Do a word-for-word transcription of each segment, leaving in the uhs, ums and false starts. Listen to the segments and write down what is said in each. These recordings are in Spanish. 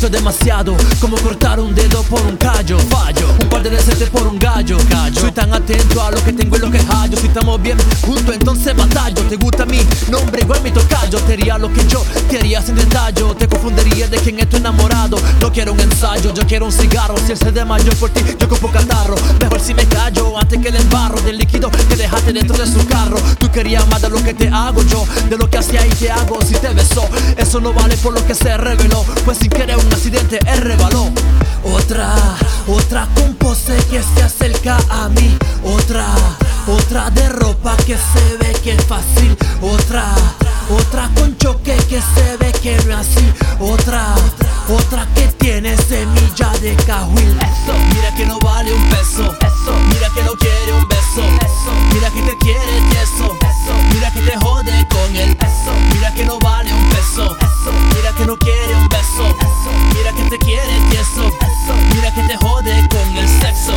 Esto es demasiado, como cortar un dedo por un callo. Fallo, un par de decentes por un gallo. Callo. Soy tan atento a lo que tengo y lo que hallo. Si estamos bien juntos, entonces batallo. Te gusta mi nombre, igual mi tocayo. Te haría lo que yo te haría sin detalle. Te confundiría de quién es tu enamorado. No quiero un ensayo, yo quiero un cigarro. Si él se desmayó por ti, yo copo catarro. Mejor si me callo antes que el embarro del líquido que dejaste dentro de su carro. Tú querías más de lo que te hago yo, de lo que hacía y te hago si te besó. Eso no vale por lo que se reveló, pues sin querer un accidente él rebaló. Otra, otra con pose que se acerca a mí. Otra, otra de ropa que se ve que es fácil. Otra, otra con choque que se ve que no es así. Otra, otra que tiene semilla de cajuil. Eso, mira que no vale un peso. Eso, mira que no quiere un beso. Eso, mira que te quiere tieso. Eso, mira que te jode con él. Eso, mira que no vale un peso. Eso, mira que no quiere un beso. Eso, mira que te quiere tieso. Eso, mira que te jode con el sexo.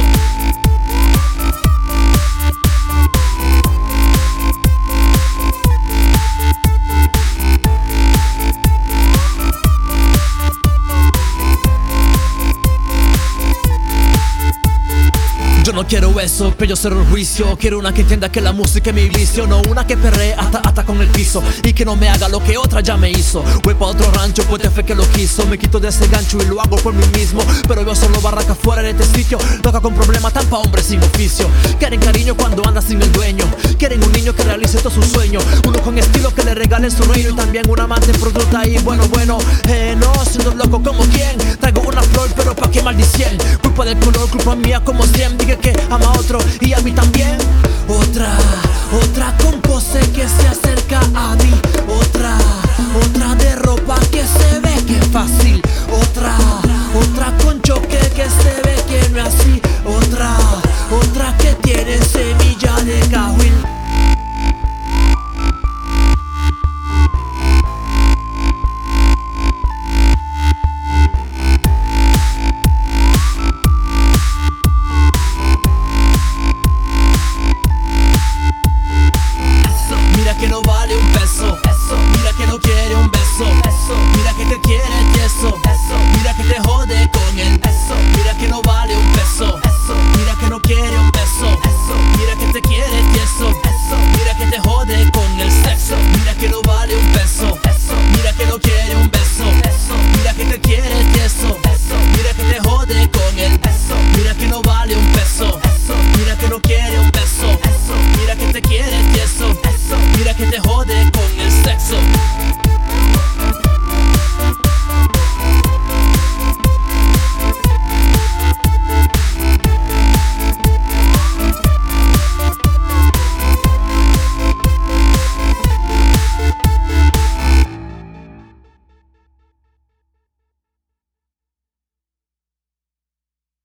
Yo no quiero eso, pero yo cero el juicio. Quiero una que entienda que la música es mi vicio. No una que perree hasta, hasta con el piso y que no me haga lo que otra ya me hizo. Voy pa' otro rancho, pues te fue que lo quiso. Me quito de ese gancho y lo hago por mí mismo. Pero yo solo barraca fuera de este sitio. Loca con problemas, tan pa' hombres sin oficio. Quieren cariño cuando anda sin el dueño. Quieren un niño que realice todo su sueño. Uno con estilo que le regale su reino. Y también un amante fruta y bueno, bueno eh, no, siendo loco como quien. Traigo una flor pero pa' que maldicien. Culpa del color, culpa mía como cien. Diga que ama a otro y a mí también. Otra, otra con pose que se hace